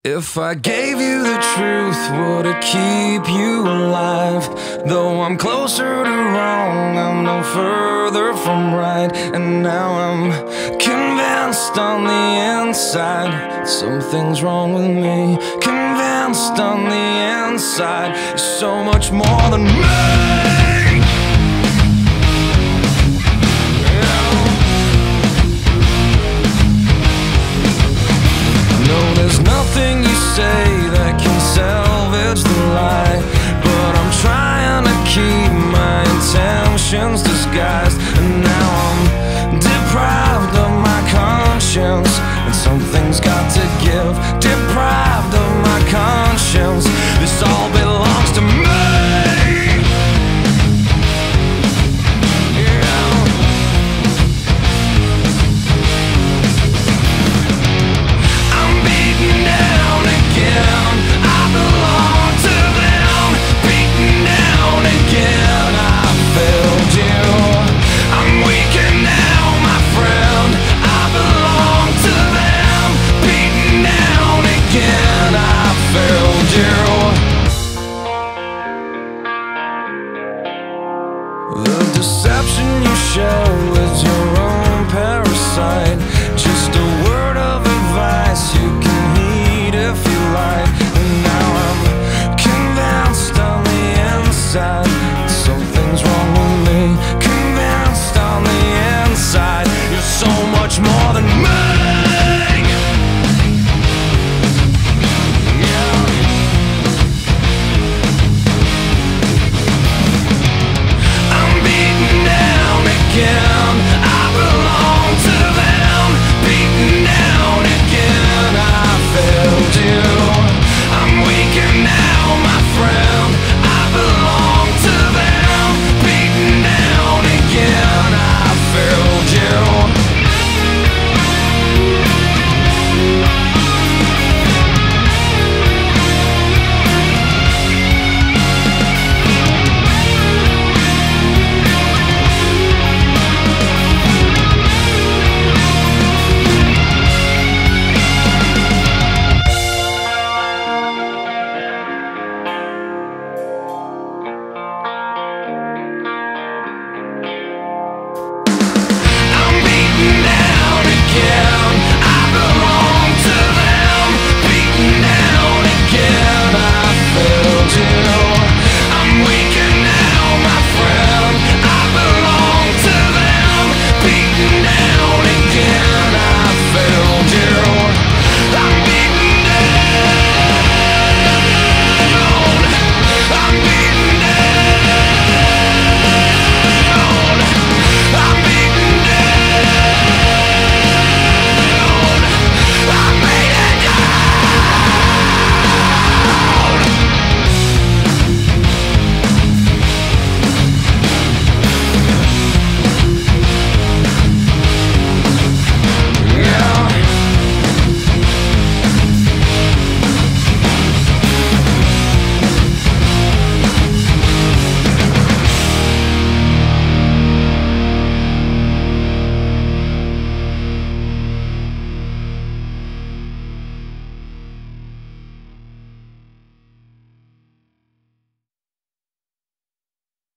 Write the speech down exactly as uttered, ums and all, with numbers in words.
If I gave you the truth, would it keep you alive? Though I'm closer to wrong, I'm no further from right. And now I'm convinced on the inside something's wrong with me. Convinced on the inside you're so much more than me.